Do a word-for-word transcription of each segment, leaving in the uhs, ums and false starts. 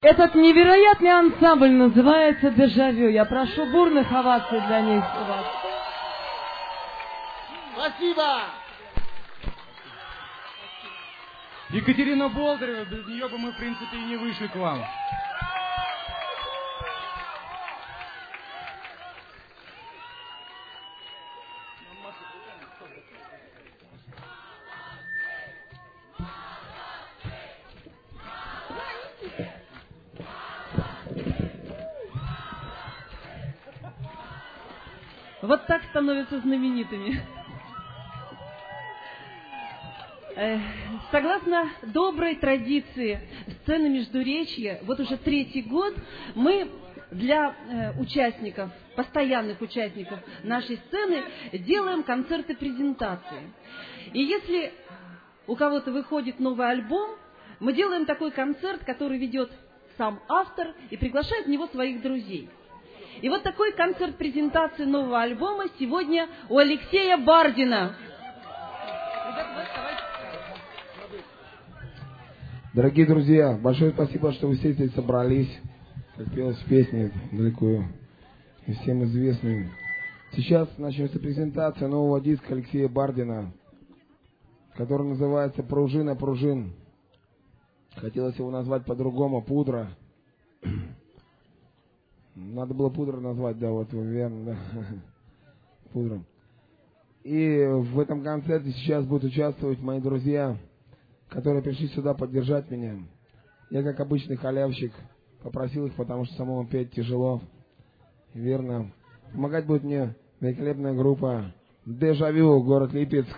Этот невероятный ансамбль называется «Дежавю». Я прошу бурных оваций для них у вас. Спасибо! Екатерина Болдырева, без нее бы мы, в принципе, и не вышли к вам. Вот так становятся знаменитыми. Согласно доброй традиции сцены Междуречья, вот уже третий год мы для участников, постоянных участников нашей сцены делаем концерты-презентации. И если у кого-то выходит новый альбом, мы делаем такой концерт, который ведет сам автор и приглашает в него своих друзей. И вот такой концерт презентации нового альбома сегодня у Алексея Бардина. Дорогие друзья, большое спасибо, что вы все здесь собрались, как пелось в песне, далеко и всем известной. Сейчас начнется презентация нового диска Алексея Бардина, который называется «Пружина пружин». Хотелось его назвать по-другому, «Пудра». Надо было пудра назвать, да, вот верно, да. Пудра. И в этом концерте сейчас будут участвовать мои друзья, которые пришли сюда поддержать меня. Я, как обычный халявщик, попросил их, потому что самому петь тяжело. Верно. Помогать будет мне великолепная группа «Дежавю», город Липецк.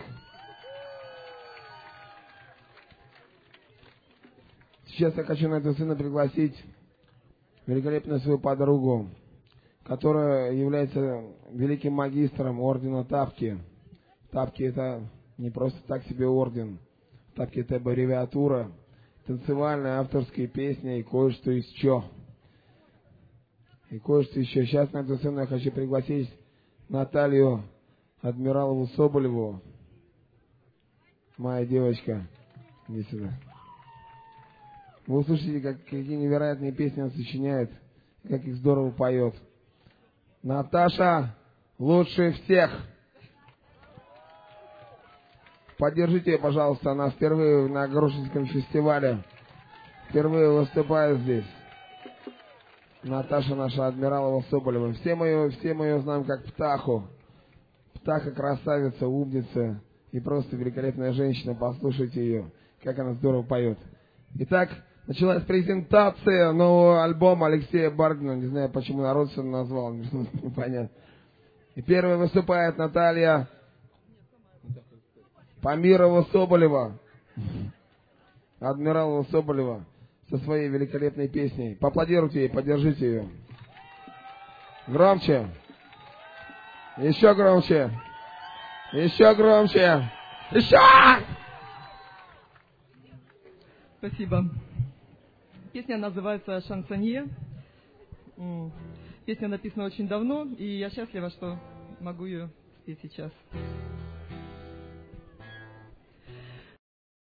Сейчас я хочу на эту сцену пригласить великолепную свою подругу, которая является великим магистром ордена Тапки. Тапки — это не просто так себе орден. Тапки — это аббревиатура, танцевальная, авторская песня и кое-что еще. И кое-что еще. Сейчас на эту сцену я хочу пригласить Наталью Адмиралову Соболеву. Моя девочка. Иди сюда. Вы услышите, как, какие невероятные песни она сочиняет, как их здорово поет. Наташа лучше всех. Поддержите ее, пожалуйста, она впервые на Грушинском фестивале. Впервые выступает здесь. Наташа наша Адмиралова Соболева. Все мы ее, все мы ее знаем как Птаху. Птаха красавица, умница и просто великолепная женщина. Послушайте ее, как она здорово поет. Итак, началась презентация нового альбома Алексея Бардина. Не знаю, почему народ все назвал, непонятно. И первой выступает Наталья Памирова-Соболева. Адмиралова Соболева со своей великолепной песней. Поаплодируйте ей, поддержите ее. Громче. Еще громче. Еще громче. Еще! Спасибо. Песня называется «Шансонье». Песня написана очень давно, и я счастлива, что могу ее спеть сейчас.